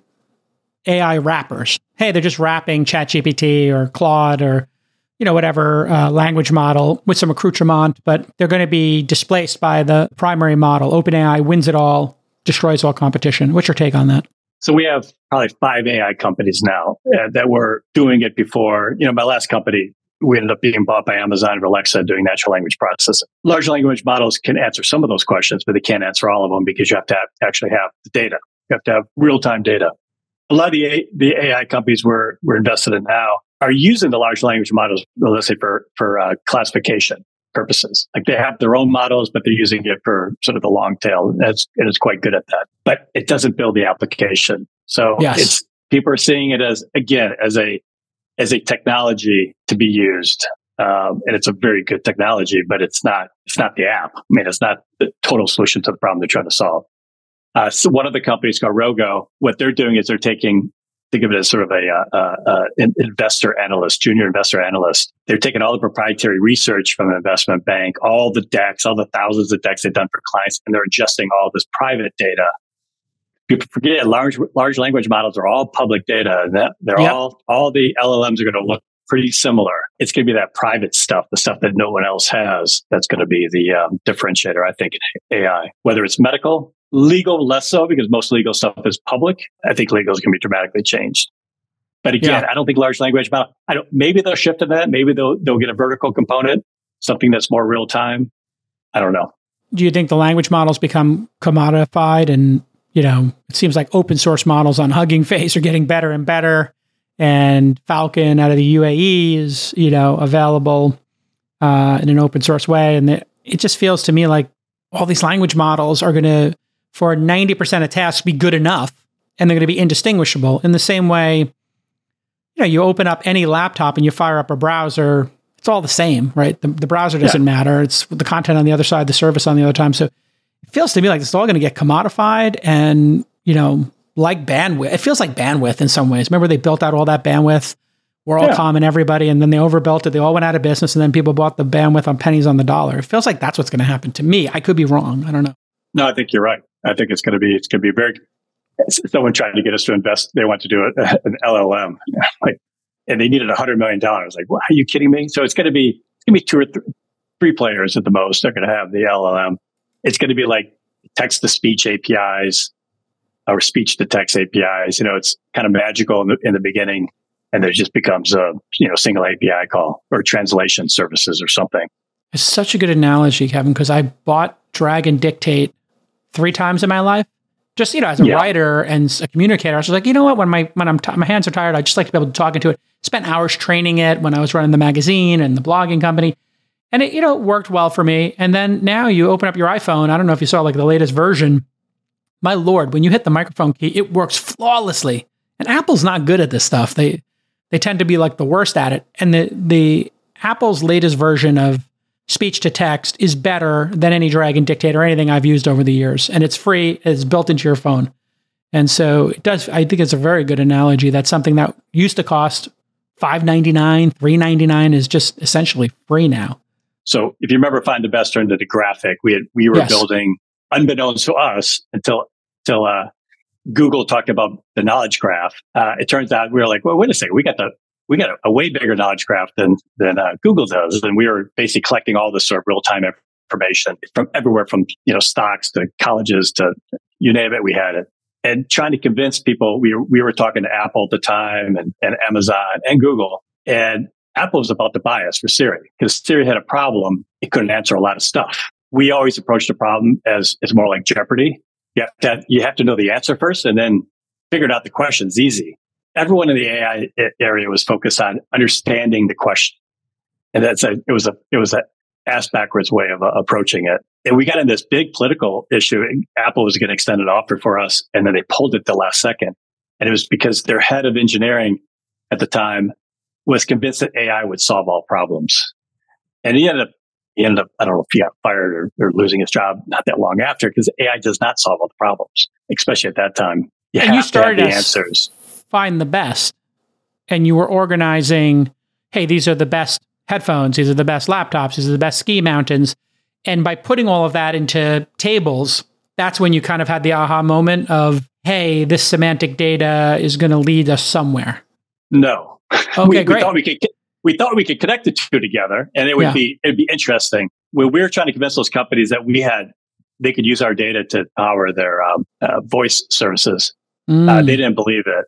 A I wrappers. Hey, they're just wrapping ChatGPT or Claude or, you know, whatever uh, language model with some accoutrement, but they're going to be displaced by the primary model. OpenAI wins it all, destroys all competition. What's your take on that? So we have probably five A I companies now uh, that were doing it before. You know, my last company, we ended up being bought by Amazon and Alexa doing natural language processing. Large language models can answer some of those questions, but they can't answer all of them because you have to have, actually have the data. You have to have real-time data. A lot of the, A- the A I companies we're, we're invested in now are using the large language models, let's say, for, for uh, classification purposes. Like they have their own models, but they're using it for sort of the long tail. And it's, and it's quite good at that. But it doesn't build the application. So yes. it's people are seeing it as, again, as a as a technology to be used. Um, and it's a very good technology, but it's not, it's not the app. I mean, it's not the total solution to the problem they're trying to solve. Uh, so one of the companies called Rogo, what they're doing is they're taking, think of it as sort of a, uh, uh, an investor analyst, junior investor analyst. They're taking all the proprietary research from an investment bank, all the decks, all the thousands of decks they've done for clients, and they're adjusting all this private data. People forget large large language models are all public data, and that they're yep. all all the L L Ms are going to look pretty similar. It's going to be that private stuff, the stuff that no one else has, that's going to be the um, differentiator, I think, in A I. Whether it's medical, legal, less so because most legal stuff is public. I think legal is going to be dramatically changed. But again, Yeah. I don't think large language model, I don't, maybe they'll shift to that. Maybe they'll, they'll get a vertical component, something that's more real time. I don't know. Do you think the language models become commodified and, you know, it seems like open source models on Hugging Face are getting better and better, and Falcon out of the U A E is, you know, available uh, in an open source way. And the, it just feels to me like all these language models are going to, for ninety percent of tasks, be good enough, and they're going to be indistinguishable in the same way, you know, you open up any laptop and you fire up a browser, it's all the same, right? The, the browser doesn't yeah. matter. It's the content on the other side, the service on the other time. So it feels to me like it's all going to get commodified and, you know, like bandwidth. It feels like bandwidth in some ways. Remember they built out all that bandwidth? We're all yeah. common, everybody. And then they overbuilt it. They all went out of business. And then people bought the bandwidth on pennies on the dollar. It feels like that's what's going to happen to me. I could be wrong. I don't know. No, I think you're right. I think it's going to be, it's going to be very, someone tried to get us to invest. They want to do it, an L L M. Like, and they needed a hundred million dollars. Like, what, are you kidding me? So it's going to be, it's going to be two or th- three players at the most. They're going to have the L L M. It's going to be like text to speech A P Is or speech to text A P Is. You know, it's kind of magical in the, in the beginning, and there just becomes a, you know, single A P I call or translation services or something. It's such a good analogy, Kevin, because I bought Drag and Dictate three times in my life. Just, you know, as a yeah. writer and a communicator, I was like, you know what, when my when I'm t- my hands are tired, I just like to be able to talk into it. Spent hours training it when I was running the magazine and the blogging company. And it, you know, worked well for me. And then now you open up your iPhone. I don't know if you saw like the latest version. My Lord, when you hit the microphone key, it works flawlessly. And Apple's not good at this stuff. They they tend to be like the worst at it. And the the Apple's latest version of speech to text is better than any Drag and Dictate or anything I've used over the years. And it's free. It's built into your phone. And so it does, I think it's a very good analogy. That's something that used to cost five ninety-nine, three ninety-nine is just essentially free now. So if you remember Find the Best turned into Graphic, we had, we were yes. building, unbeknownst to us, until, until uh, Google talked about the knowledge graph. Uh, it turns out we were like, well, wait a second, we got the We got a, a way bigger knowledge graph than than uh, Google does, and we were basically collecting all this sort of real time information from everywhere, from you know stocks to colleges to you name it. We had it, and trying to convince people. We were, we were talking to Apple at the time, and, and Amazon and Google, and Apple was about to buy us for Siri because Siri had a problem; it couldn't answer a lot of stuff. We always approached the problem as as more like Jeopardy. You have to you have to know the answer first, and then figure out the questions easy. Everyone in the A I area was focused on understanding the question, and that's a it was a it was a ass backwards way of uh, approaching it. And we got in this big political issue. Apple was going to extend an offer for us, and then they pulled it the last second. And it was because their head of engineering at the time was convinced that A I would solve all problems. And he ended up he ended up I don't know if he got fired or, or losing his job not that long after, because A I does not solve all the problems, especially at that time. You and have you started to have the us- answers. Find the best. And you were organizing, hey, these are the best headphones, these are the best laptops, these are the best ski mountains. And by putting all of that into tables, that's when you kind of had the aha moment of, hey, this semantic data is going to lead us somewhere. No. Okay, we, great. We thought we could, we thought we could connect the two together, and it would yeah. be it'd be interesting. When we were trying to convince those companies that we had, they could use our data to power their um, uh, voice services. Mm. Uh, they didn't believe it.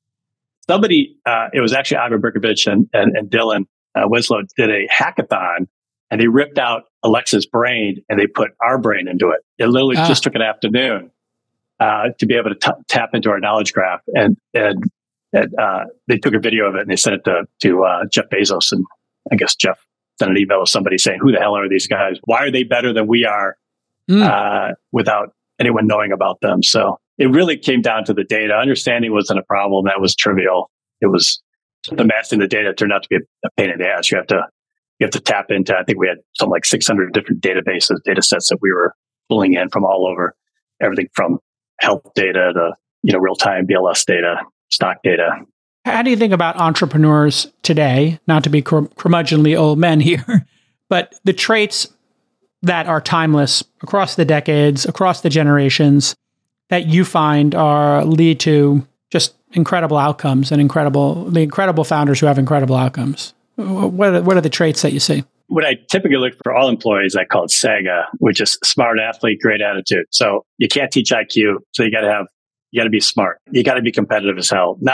Somebody, uh, it was actually Ivan Berkovich and, and, and Dylan uh, Winslow did a hackathon, and they ripped out Alexa's brain and they put our brain into it. It literally ah. just took an afternoon uh, to be able to t- tap into our knowledge graph. And and, and uh, they took a video of it and they sent it to, to uh, Jeff Bezos. And I guess Jeff sent an email to somebody saying, who the hell are these guys? Why are they better than we are mm. uh, without anyone knowing about them? So it really came down to the data. Understanding wasn't a problem. That was trivial. It was the massing the data turned out to be a pain in the ass. You have to, you have to tap into, I think we had something like six hundred different databases, data sets that we were pulling in from all over, everything from health data to, you know, real-time B L S data, stock data. How do you think about entrepreneurs today? Not to be cur- curmudgeonly old men here, but the traits that are timeless across the decades, across the generations, that you find are lead to just incredible outcomes and incredible, the incredible founders who have incredible outcomes? What are, what are the traits that you see? What I typically look for all employees, I call it SAGA, which is smart athlete, great attitude. So you can't teach I Q. So you got to have, you got to be smart. You got to be competitive as hell. Not,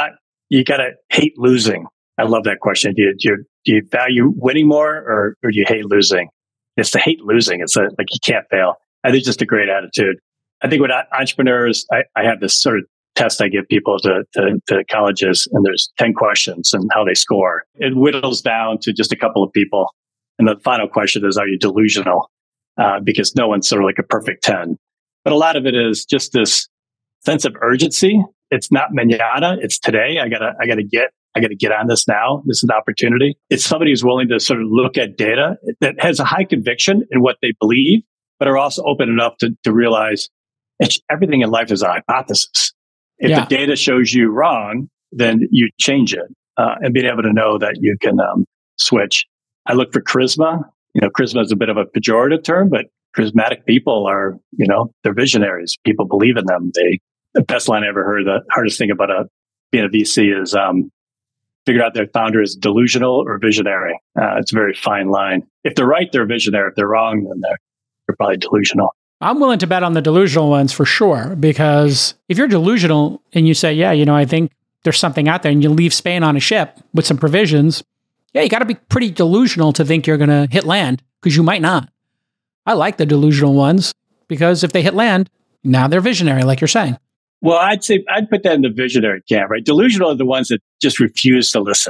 you got to hate losing. I love that question. Do you, do you, do you value winning more or, or do you hate losing? It's to hate losing. It's a, like you can't fail. I think just a great attitude. I think with entrepreneurs, I, I have this sort of test I give people to, to, to colleges, and there's ten questions and how they score. It whittles down to just a couple of people. And the final question is, are you delusional? Uh, because no one's sort of like a perfect ten. But a lot of it is just this sense of urgency. It's not mañana. It's today. I gotta, I gotta get, I gotta get on this now. This is an opportunity. It's somebody who's willing to sort of look at data that has a high conviction in what they believe, but are also open enough to, to realize it's, everything in life is a hypothesis. If yeah. the data shows you wrong, then you change it, uh, and being able to know that you can um, switch. I look for charisma. You know, charisma is a bit of a pejorative term, but charismatic people are, you know, they're visionaries. People believe in them. They, the best line I ever heard, the hardest thing about a, being a V C is um, figure out their founder is delusional or visionary. Uh, it's a very fine line. If they're right, they're visionary. If they're wrong, then they're, they're probably delusional. I'm willing to bet on the delusional ones for sure, because if you're delusional and you say, yeah, you know, I think there's something out there, and you leave Spain on a ship with some provisions, yeah, you got to be pretty delusional to think you're going to hit land, because you might not. I like the delusional ones, because if they hit land, now they're visionary, like you're saying. Well, I'd say I'd put that in the visionary camp, right? Delusional are the ones that just refuse to listen.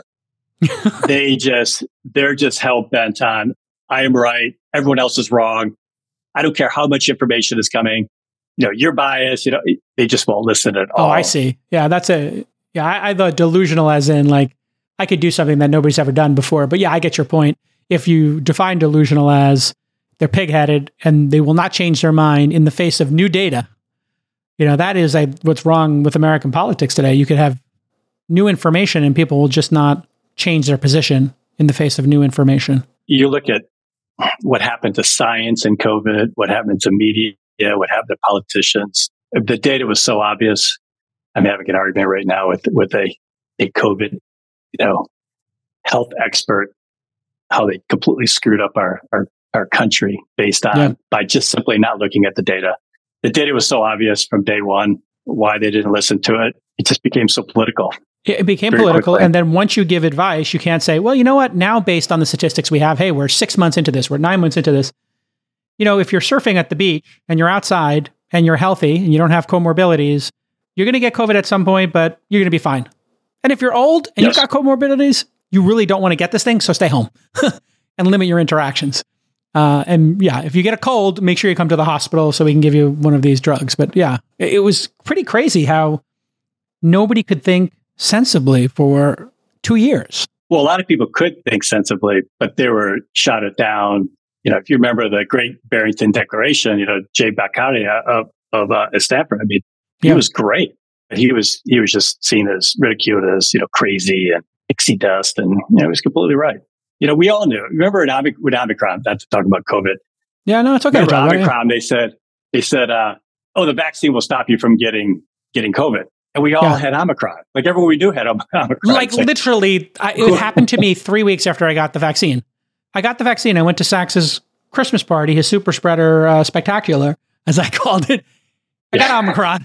they just, they're just hell bent on, I am right, everyone else is wrong. I don't care how much information is coming. You know, you're biased. You know, they just won't listen at all. Oh, I see. Yeah, that's a yeah. I, I thought delusional as in like I could do something that nobody's ever done before. But yeah, I get your point. If you define delusional as they're pig-headed and they will not change their mind in the face of new data, you know, that is a, what's wrong with American politics today. You could have new information and people will just not change their position in the face of new information. You look at what happened to science and COVID, what happened to media, what happened to politicians. The data was so obvious. I'm having an argument right now with, with a, a COVID, you know, health expert, how they completely screwed up our, our, our country based on, yeah. by just simply not looking at the data. The data was so obvious from day one, why they didn't listen to it. It just became so political. It became political. Quickly. And then once you give advice, you can't say, well, you know what? Now, based on the statistics we have, hey, we're six months into this. We're nine months into this. You know, if you're surfing at the beach and you're outside and you're healthy and you don't have comorbidities, you're going to get COVID at some point, but you're going to be fine. And if you're old and yes. you've got comorbidities, you really don't want to get this thing. So stay home and limit your interactions. Uh, and yeah, if you get a cold, make sure you come to the hospital so we can give you one of these drugs. But yeah, it, it was pretty crazy how nobody could think sensibly for two years. Well, a lot of people could think sensibly, but they were shouted down. You know, if you remember the Great Barrington Declaration, you know, Jay Beccaria of, of uh, Stanford, I mean, he yeah. was great. But he was he was just seen as ridiculed as, you know, crazy and pixie dust. And, you know, he was completely right. You know, we all knew. Remember in Omic- with Omicron, not to talk about COVID. Yeah, no, it's okay. Remember John, Omicron, yeah. they said, they said, uh, oh, the vaccine will stop you from getting getting COVID. And we all yeah. had Omicron. Like everyone we knew had Omicron. Like so, literally, I, it happened to me three weeks after I got the vaccine. I got the vaccine. I went to Sax's Christmas party, his super spreader uh, spectacular, as I called it. I yeah. got Omicron.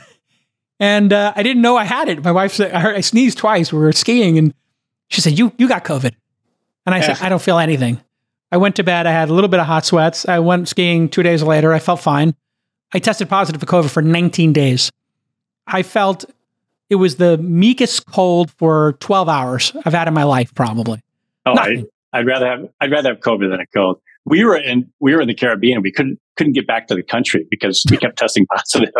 And uh, I didn't know I had it. My wife said, I, heard, I sneezed twice. We were skiing and she said, you you got COVID. And I yeah. said, I don't feel anything. I went to bed. I had a little bit of hot sweats. I went skiing two days later. I felt fine. I tested positive for COVID for nineteen days. I felt it was the meekest cold for twelve hours I've had in my life, probably. Oh, I, I'd rather have I'd rather have COVID than a cold. We were in we were in the Caribbean. We couldn't couldn't get back to the country because we kept testing positive.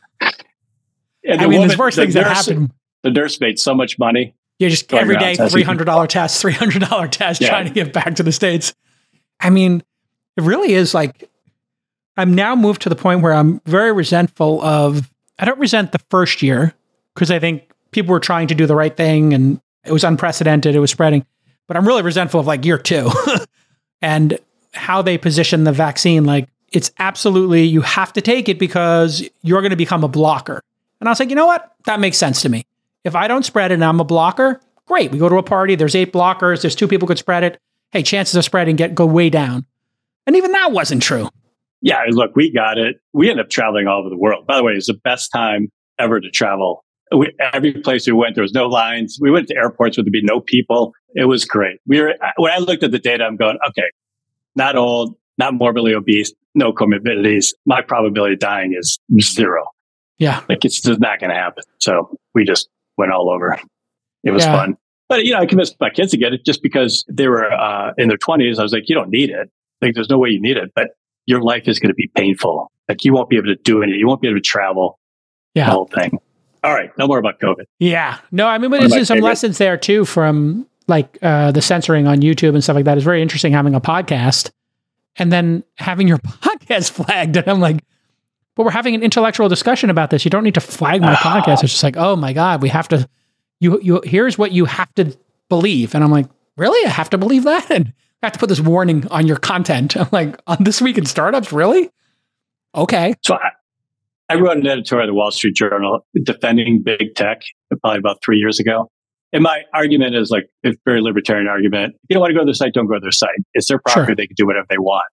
And the I mean, woman, there's worse the things nurse, that happen. The nurse made so much money. Yeah, just every day, three hundred dollars tests, three hundred dollars tests, yeah. trying to get back to the States. I mean, it really is like, I'm now moved to the point where I'm very resentful of, I don't resent the first year, because I think people were trying to do the right thing and it was unprecedented, it was spreading. But I'm really resentful of like year two and how they position the vaccine. Like, it's absolutely, you have to take it because you're going to become a blocker. And I was like, you know what? That makes sense to me. If I don't spread it and I'm a blocker, great. We go to a party, there's eight blockers, there's two people could spread it. Hey, chances of spreading get go way down. And even that wasn't true. Yeah, look, we got it. We ended up traveling all over the world. By the way, it was the best time ever to travel We, every place we went, there was no lines. We went to airports where there'd be no people. It was great. We were, when I looked at the data, I'm going, okay, not old, not morbidly obese, no comorbidities. My probability of dying is zero. Yeah. Like it's just not going to happen. So we just went all over. It was yeah. fun. But, you know, I convinced my kids to get it just because they were uh, in their twenties. I was like, you don't need it. Like, there's no way you need it, but your life is going to be painful. Like, you won't be able to do anything. You won't be able to travel. Yeah. The whole thing. All right. No more about COVID. Yeah. No, I mean, but there's some favorite? lessons there too from like uh, the censoring on YouTube and stuff like that. It's very interesting having a podcast and then having your podcast flagged. And I'm like, but we're having an intellectual discussion about this. You don't need to flag my podcast. It's just like, oh my God, we have to, you, you, here's what you have to believe. And I'm like, really? I have to believe that? And I have to put this warning on your content. I'm like, on This Week in Startups? Really? Okay. So I, I wrote an editorial at the Wall Street Journal defending big tech probably about three years ago. And my argument is like a very libertarian argument. If you don't want to go to their site, don't go to their site. It's their property. Sure. They can do whatever they want.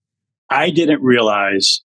I didn't realize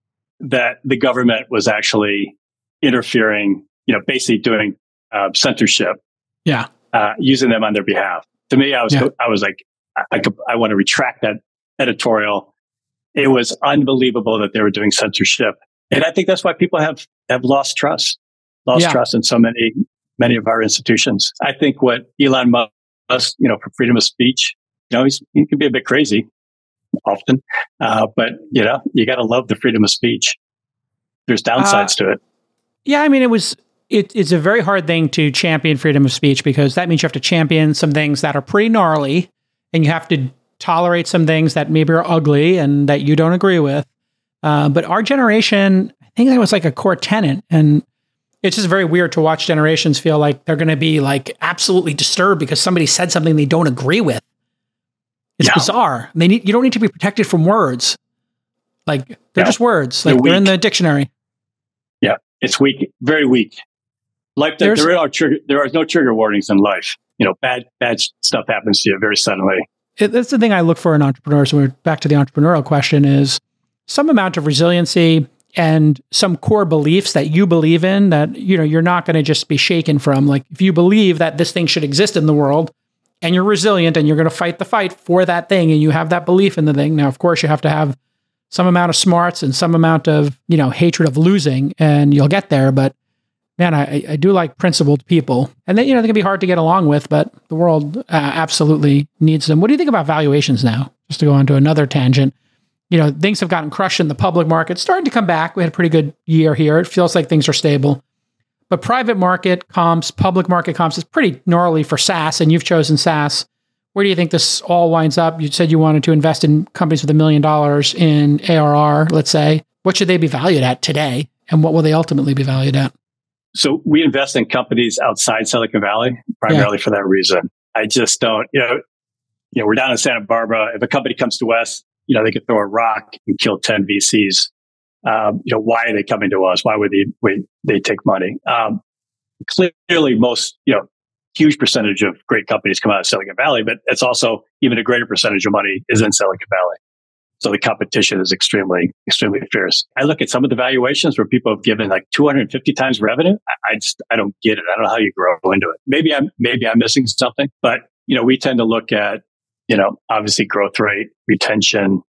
that the government was actually interfering, you know, basically doing uh, censorship. Yeah. Uh, using them on their behalf. To me, I was, yeah. I was like, I, I, I want to retract that editorial. It was unbelievable that they were doing censorship. And I think that's why people have, have lost trust, lost yeah. trust in so many, many of our institutions. I think what Elon Musk, you know, for freedom of speech, you know, he's, he can be a bit crazy often, uh, but you know, you got to love the freedom of speech. There's downsides uh, to it. Yeah. I mean, it was, it, it's a very hard thing to champion freedom of speech because that means you have to champion some things that are pretty gnarly and you have to tolerate some things that maybe are ugly and that you don't agree with. Uh, but our generation, I think that was like a core tenet. And it's just very weird to watch generations feel like they're going to be like absolutely disturbed because somebody said something they don't agree with. It's yeah. bizarre. They need, you don't need to be protected from words. Like they're yeah. just words. Like they're, they're in the dictionary. Yeah. It's weak, very weak. Life, there, there are trigger, there are no trigger warnings in life. You know, bad, bad stuff happens to you very suddenly. It, that's the thing I look for in entrepreneurs. When we're back to the entrepreneurial question is some amount of resiliency and some core beliefs that you believe in that, you know, you're not going to just be shaken from. Like if you believe that this thing should exist in the world and you're resilient and you're going to fight the fight for that thing and you have that belief in the thing. Now, of course, you have to have some amount of smarts and some amount of, you know, hatred of losing and you'll get there. But man, I, I do like principled people. And they, you know, they can be hard to get along with, but the world uh, absolutely needs them. What do you think about valuations now? Just to go on to another tangent. You know, things have gotten crushed in the public market, starting to come back. We had a pretty good year here. It feels like things are stable. But private market comps, public market comps is pretty gnarly for SaaS, and you've chosen SaaS. Where do you think this all winds up? You said you wanted to invest in companies with a million dollars in A R R, let's say. What should they be valued at today? And what will they ultimately be valued at? So we invest in companies outside Silicon Valley, primarily yeah. for that reason. I just don't, you know, you know, we're down in Santa Barbara. If a company comes to us, you know, they could throw a rock and kill ten V Cs. Um, you know, why are they coming to us? Why would they, wait, they take money? Um, clearly most, you know, huge percentage of great companies come out of Silicon Valley, but it's also even a greater percentage of money is in Silicon Valley. So the competition is extremely, extremely fierce. I look at some of the valuations where people have given like two hundred fifty times revenue. I, I just, I don't get it. I don't know how you grow into it. Maybe I'm, maybe I'm missing something, but you know, we tend to look at, you know, obviously growth rate, retention,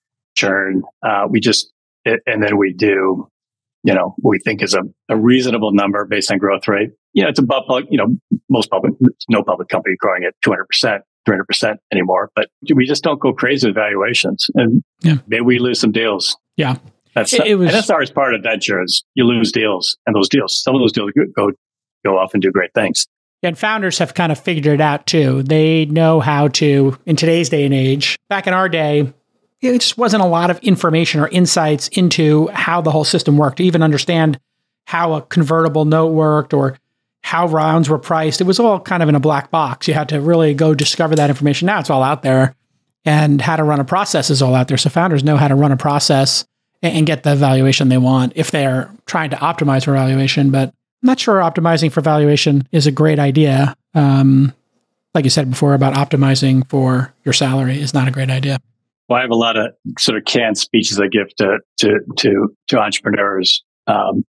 churn. Uh, we just, it, and then we do, you know, what we think is a, a reasonable number based on growth rate. You know, it's above, you know, most public, no public company growing at two hundred percent. three hundred percent anymore, but we just don't go crazy with valuations, and yeah. maybe we lose some deals. Yeah, that's it, it was, and that's always part of venture is you lose deals, and those deals, some of those deals go go off and do great things. And founders have kind of figured it out too. They know how to, in today's day and age. Back in our day, it just wasn't a lot of information or insights into how the whole system worked to even understand how a convertible note worked or how rounds were priced. It was all kind of in a black box. You had to really go discover that information. Now it's all out there, and how to run a process is all out there. So founders know how to run a process and get the valuation they want if they're trying to optimize for valuation. But I'm not sure optimizing for valuation is a great idea. Um, like you said before about optimizing for your salary is not a great idea. Well, I have a lot of sort of canned speeches I give to to to, to entrepreneurs. Um,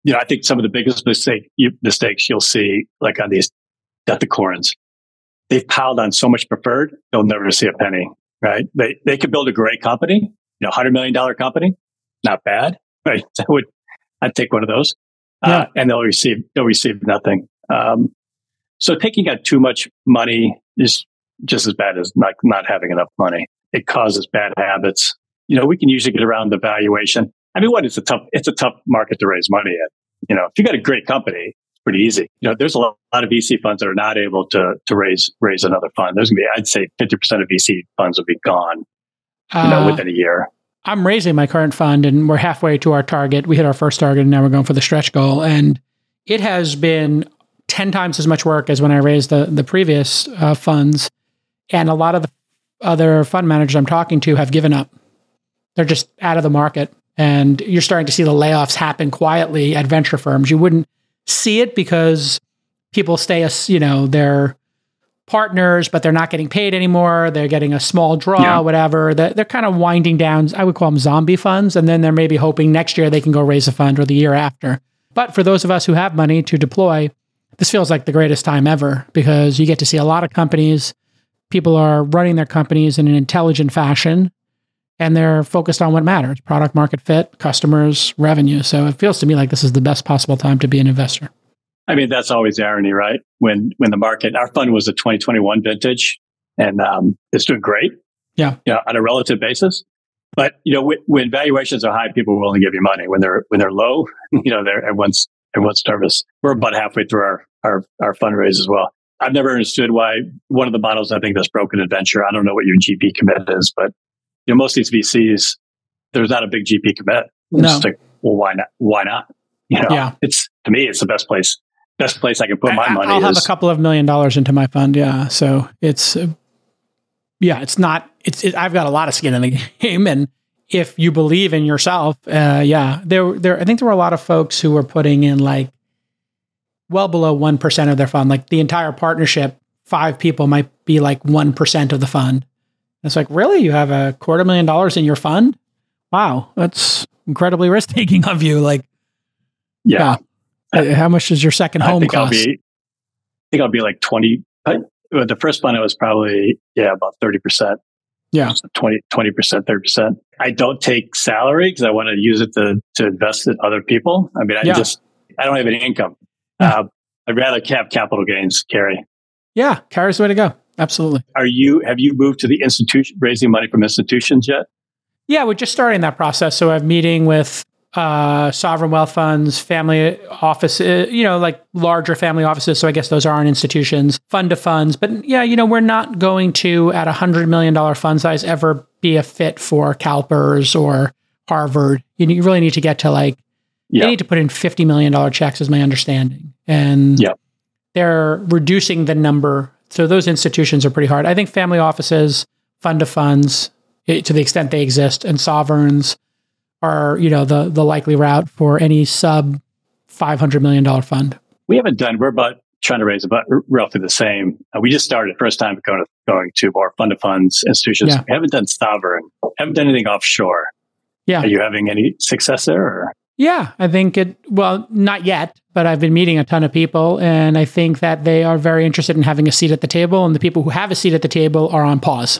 you know, I think some of the biggest mistake, you, mistakes you'll see, like on these decacorns, they've piled on so much preferred, you'll never see a penny, right? They they could build a great company, you know, one hundred million dollars company, not bad, right? I would, I'd take one of those, yeah. uh, and they'll receive they'll receive nothing. Um, so taking out too much money is just as bad as not not having enough money. It causes bad habits. You know, we can usually get around the valuation. I mean, what it's a tough it's a tough market to raise money in. You know, if you got a great company, it's pretty easy. You know, there's a lot, lot of V C funds that are not able to to raise raise another fund. There's gonna be, I'd say, fifty percent of V C funds will be gone, you uh, know, within a year. I'm raising my current fund, and we're halfway to our target. We hit our first target, and now we're going for the stretch goal. And it has been ten times as much work as when I raised the the previous uh, funds. And a lot of the other fund managers I'm talking to have given up. They're just out of the market. And you're starting to see the layoffs happen quietly at venture firms. You wouldn't see it because people stay, as you know, they're partners, but they're not getting paid anymore. They're getting a small draw, yeah. whatever. They're, they're kind of winding down. I would call them zombie funds. And then they're maybe hoping next year they can go raise a fund or the year after. But for those of us who have money to deploy, this feels like the greatest time ever because you get to see a lot of companies. People are running their companies in an intelligent fashion. And they're focused on what matters, product market fit, customers, revenue. So it feels to me like this is the best possible time to be an investor. I mean, that's always the irony, right? When when the market, our fund was a twenty twenty-one vintage and um, it's doing great. Yeah. You know, on a relative basis. But, you know, w- when valuations are high, people are willing to give you money. When they're when they're low, you know, they're everyone's everyone's nervous. We're about halfway through our, our, our fundraise as well. I've never understood why one of the models I think that's broken in venture, I don't know what your G P commit is, but you know, most of these V Cs, there's not a big G P commit. It's no. just like, well, why not? Why not? You know, yeah. it's to me, it's the best place. Best place I can put my I, money. I'll is, have a couple of million dollars into my fund. Yeah, so it's uh, yeah, it's not. It's it, I've got a lot of skin in the game, and if you believe in yourself, uh, yeah, there there. I think there were a lot of folks who were putting in like well below one percent of their fund. Like the entire partnership, five people might be like one percent of the fund. It's like, really? You have a quarter million dollars in your fund? Wow, that's incredibly risk taking of you. Like, yeah. yeah. How much does your second home I think cost? I'll be, I think I'll be like twenty. I, the first fund, it was probably, yeah, about thirty percent. Yeah. So twenty, twenty percent, thirty percent. I don't take salary because I want to use it to, to invest in other people. I mean, I yeah. just, I don't have any income. Yeah. Uh, I'd rather have capital gains, Carrie. Yeah. Carrie's the way to go. Absolutely. Are you, have you moved to the institution, raising money from institutions yet? Yeah, we're just starting that process. So I'm meeting with uh, sovereign wealth funds, family offices, you know, like larger family offices. So I guess those aren't institutions, fund to funds. But yeah, you know, we're not going to, at a one hundred million dollars fund size, ever be a fit for CalPERS or Harvard. You, you really need to get to like, yeah. they need to put in fifty million dollars checks is my understanding. And yeah. they're reducing the number. So those institutions are pretty hard. I think family offices, fund to funds, it, to the extent they exist, and sovereigns are, you know, the the likely route for any sub five hundred million dollars fund. We haven't done, we're about trying to raise about roughly the same. Uh, we just started first time going to, going to more fund to funds institutions. Yeah. We haven't done sovereign, haven't done anything offshore. Yeah. Are you having any success there? Or? Yeah, I think it, well, not yet, but I've been meeting a ton of people, and I think that they are very interested in having a seat at the table, and the people who have a seat at the table are on pause.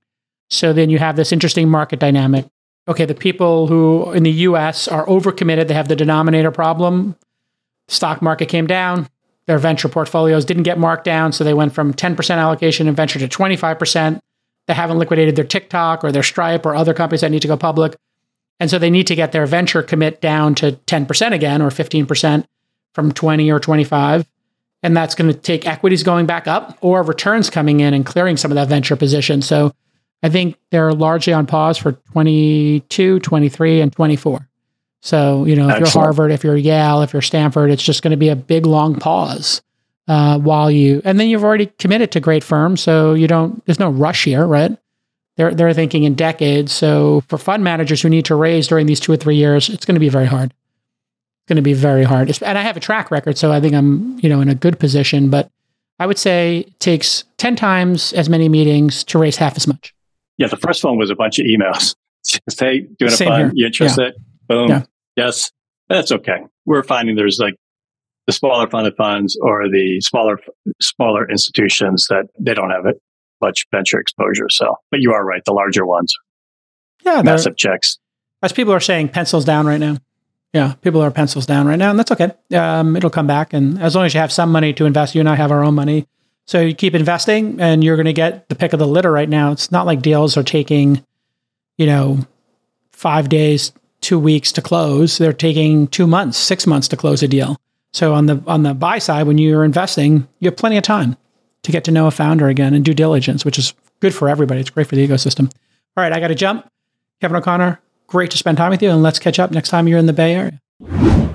So then you have this interesting market dynamic. Okay, the people who in the U S are overcommitted, they have the denominator problem. Stock market came down. Their venture portfolios didn't get marked down, so they went from ten percent allocation in venture to twenty-five percent. They haven't liquidated their TikTok or their Stripe or other companies that need to go public. And so they need to get their venture commit down to ten percent again, or fifteen percent from twenty or twenty-five. And that's going to take equities going back up or returns coming in and clearing some of that venture position. So I think they're largely on pause for twenty-two, twenty-three, and twenty-four. So, you know, if Excellent. You're Harvard, if you're Yale, if you're Stanford, it's just going to be a big, long pause uh, while you, and then you've already committed to great firms. So you don't, there's no rush here, right? They're, they're thinking in decades. So for fund managers who need to raise during these two or three years, it's going to be very hard. It's going to be very hard. And I have a track record, so I think I'm, you know, in a good position, but I would say it takes ten times as many meetings to raise half as much. Yeah. The first one was a bunch of emails. Just, hey, doing a Same fund, here. you interested? Yeah. Boom. Yeah. Yes. That's okay. We're finding there's like the smaller funded funds or the smaller smaller institutions that they don't have it much venture exposure. So, but you are right. The larger ones, yeah, massive checks. As people are saying, pencils down right now. Yeah, people are pencils down right now, and that's okay. Um, it'll come back, and as long as you have some money to invest, you and I have our own money. So you keep investing, and you're going to get the pick of the litter right now. It's not like deals are taking, you know, five days, two weeks to close. They're taking two months, six months to close a deal. So on the on the buy side, when you're investing, you have plenty of time to get to know a founder again and due diligence, which is good for everybody. It's great for the ecosystem. All right, I got to jump. Kevin O'Connor, great to spend time with you, and let's catch up next time you're in the Bay Area.